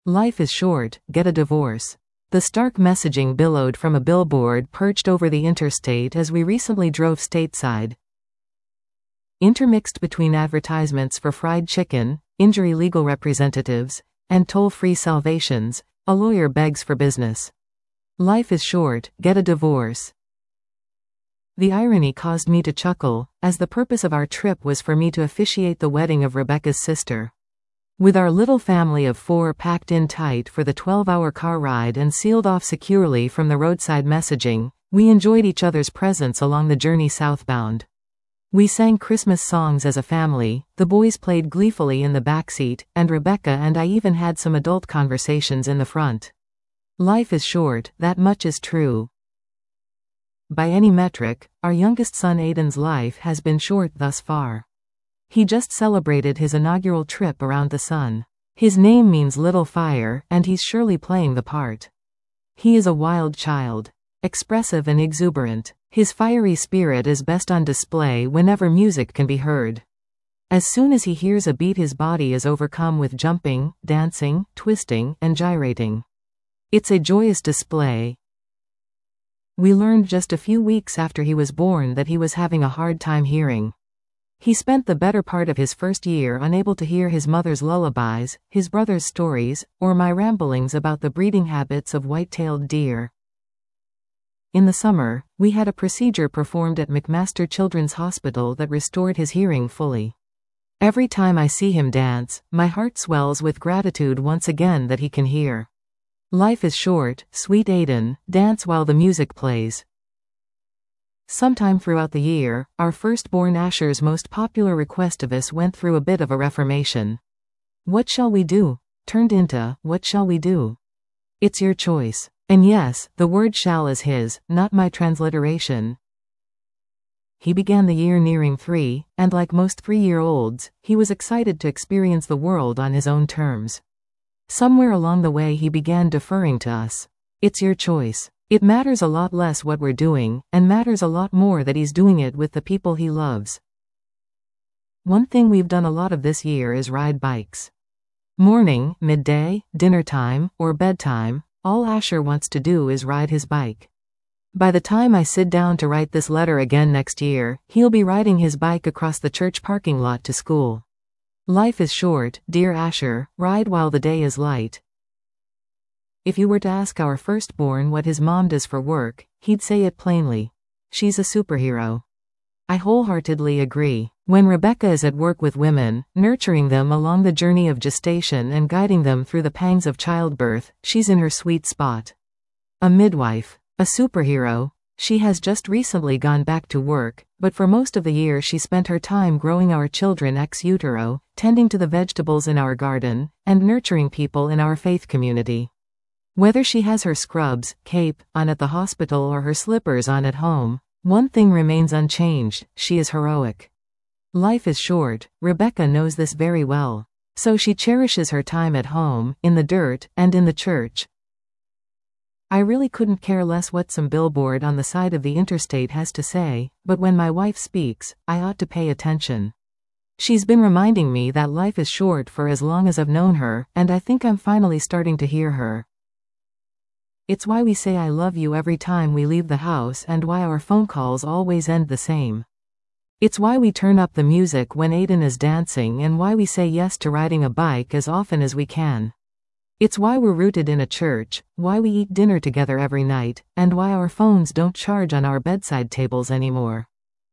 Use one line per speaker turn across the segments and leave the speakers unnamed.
Life is short, get a divorce. The stark messaging billowed from a billboard perched over the interstate as we recently drove stateside. Intermixed between advertisements for fried chicken, injury legal representatives, and toll-free salvations, a lawyer begs for business. Life is short, get a divorce. The irony caused me to chuckle, as the purpose of our trip was for me to officiate the wedding of Rebecca's sister. With our little family of 4 packed in tight for the 12-hour car ride and sealed off securely from the roadside messaging, we enjoyed each other's presence along the journey southbound. We sang Christmas songs as a family, the boys played gleefully in the backseat, and Rebecca and I even had some adult conversations in the front. Life is short, that much is true. By any metric, our youngest son Aiden's life has been short thus far. He just celebrated his inaugural trip around the sun. His name means little fire, and he's surely playing the part. He is a wild child. Expressive and exuberant. His fiery spirit is best on display whenever music can be heard. As soon as he hears a beat, his body is overcome with jumping, dancing, twisting, and gyrating. It's a joyous display. We learned just a few weeks after he was born that he was having a hard time hearing. He spent the better part of his first year unable to hear his mother's lullabies, his brother's stories, or my ramblings about the breeding habits of white-tailed deer. In the summer, we had a procedure performed at McMaster Children's Hospital that restored his hearing fully. Every time I see him dance, my heart swells with gratitude once again that he can hear. Life is short, sweet Aiden, dance while the music plays. Sometime throughout the year, our firstborn Asher's most popular request of us went through a bit of a reformation. What shall we do? Turned into, what shall we do? It's your choice. And yes, the word shall is his, not my transliteration. He began the year nearing 3, and like most 3-year-olds, he was excited to experience the world on his own terms. Somewhere along the way he began deferring to us. It's your choice. It matters a lot less what we're doing, and matters a lot more that he's doing it with the people he loves. One thing we've done a lot of this year is ride bikes. Morning, midday, dinner time, or bedtime, all Asher wants to do is ride his bike. By the time I sit down to write this letter again next year, he'll be riding his bike across the church parking lot to school. Life is short, dear Asher, ride while the day is light. If you were to ask our firstborn what his mom does for work, he'd say it plainly. She's a superhero. I wholeheartedly agree. When Rebecca is at work with women, nurturing them along the journey of gestation and guiding them through the pangs of childbirth, she's in her sweet spot. A midwife. A superhero. She has just recently gone back to work, but for most of the year she spent her time growing our children ex utero, tending to the vegetables in our garden, and nurturing people in our faith community. Whether she has her scrubs, cape, on at the hospital or her slippers on at home, one thing remains unchanged: she is heroic. Life is short, Rebecca knows this very well. So she cherishes her time at home, in the dirt, and in the church. I really couldn't care less what some billboard on the side of the interstate has to say, but when my wife speaks, I ought to pay attention. She's been reminding me that life is short for as long as I've known her, and I think I'm finally starting to hear her. It's why we say I love you every time we leave the house and why our phone calls always end the same. It's why we turn up the music when Aiden is dancing and why we say yes to riding a bike as often as we can. It's why we're rooted in a church, why we eat dinner together every night, and why our phones don't charge on our bedside tables anymore.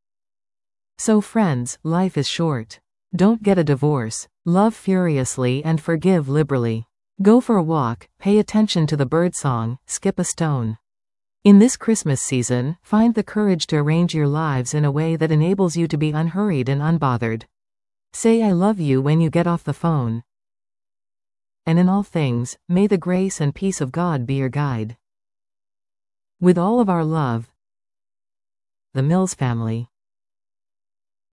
So friends, life is short. Don't get a divorce. Love furiously and forgive liberally. Go for a walk, pay attention to the birdsong, skip a stone. In this Christmas season, find the courage to arrange your lives in a way that enables you to be unhurried and unbothered. Say I love you when you get off the phone. And in all things, may the grace and peace of God be your guide. With all of our love, the Mills family.